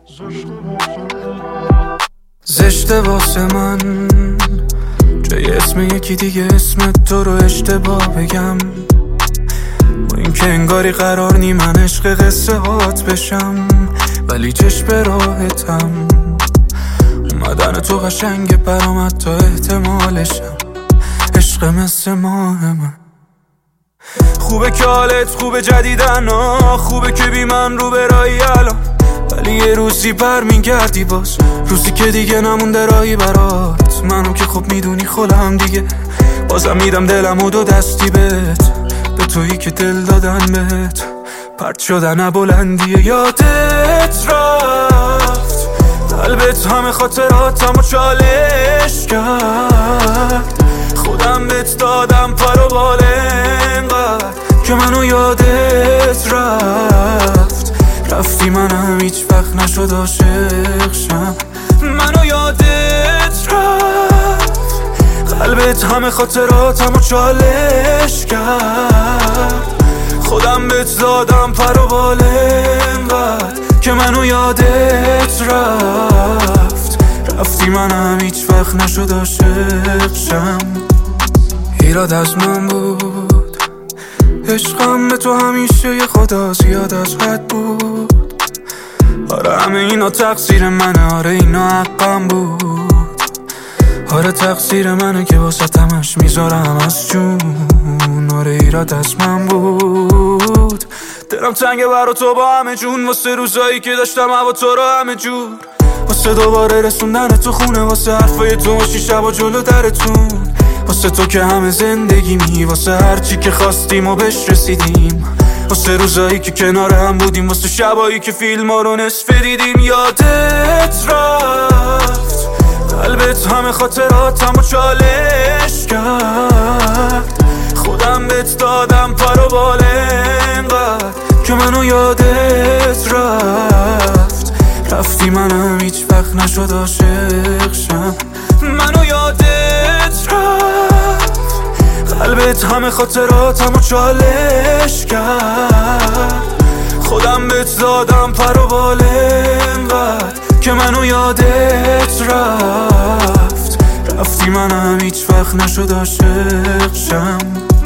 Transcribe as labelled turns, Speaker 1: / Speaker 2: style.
Speaker 1: زشته واسه من جای اسم یکی دیگه اسم تو رو اشتباه بگم، با این که انگاری قرار نی من عشق قصه هات بشم، ولی چشم به راحتم اومدن تو قشنگه برام تا احتمالشم. عشق مثل ماه من خوبه که حالت خوبه جدیدن خوبه که بی من رو برایی الان، ولی یه روزی برمیگردی باز، روزی که دیگه نمونده راهی برات. منو که خب میدونی خودم دیگه، بازم میدم دلم و دو دستی بهت، به تویی که دل دادن بهت پرت شدن بلندیه. یادت رفت قلبت همه خاطراتم و چالش کرد، خودم بهت دادم پر و بال انقدر که منو یادت رفتی منم هیچ وقت نشد عاشق شم. منو یادت رفت قلبت همه خاطراتم و چالش کرد، خودم بهت دادم پر و بال انقدر که منو یادت رفتی منم هیچ وقت نشد عاشق شم. ایراد از من بود، عشقم به تو همیشه یه خدا زیاد از حد بود. آره همه اینا تقصیر منه، آره اینا حقم بود، آره تقصیر منه که واسه تمش میذارم از جون. آره ایراد از من بود، دلم تنگه برا تو با همه جون، واسه روزایی که داشتم هوا تو رو همه جور، واسه دوباره رسوندن تو خونه، واسه حرفای تو شی شبا جلو درتون، واسه تو که همه زندگیمی، واسه هرچی که خواستیم و بهش رسیدیم، واسه روزایی که کنار هم بودیم، واسه شبایی که فیلم ها رو نصف دیدیم. یادت رفت قلبت همه خاطراتم و چالش کرد، خودم بهت دادم پر و بال انقدر که منو یادت رفتی منم هیچ وقت نشد عاشق شم. منو یادت رفت قلبت همه خاطراتم و چالش کرد، خودم بهت دادم پر و بال انقدر که منو یادت رفتی منم هیچ وقت نشد عاشق شم.